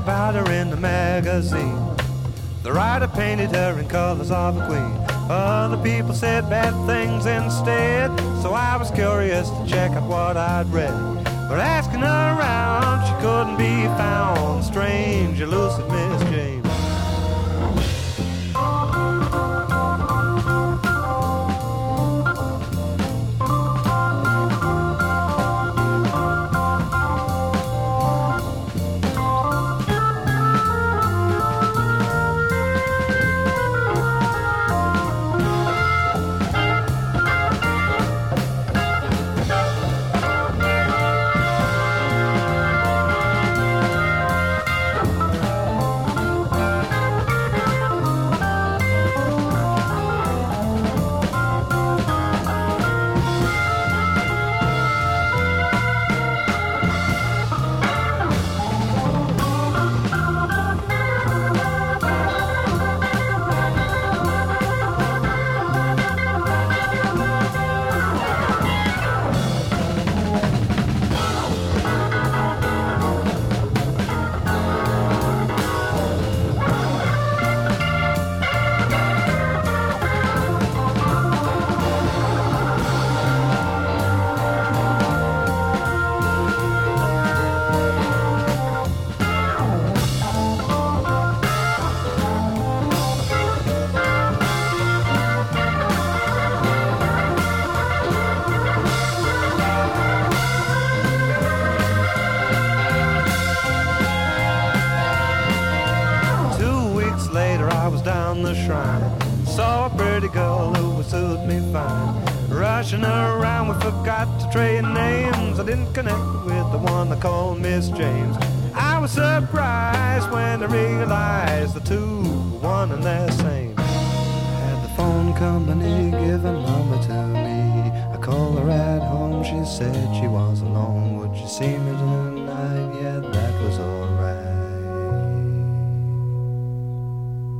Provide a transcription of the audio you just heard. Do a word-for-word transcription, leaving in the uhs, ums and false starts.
about her in the magazine. The writer painted her in colors of a queen. Other people said bad things instead, so I was curious to check out what I'd read. But asking her around, she couldn't be found. Strange, elusive Miss James. Around, we forgot to trade names. I didn't connect with the one they called Miss James. I was surprised when I realized the two were one and the same. Had the phone company give a number to me. I called her at home, she said she was alone. Would you see me tonight?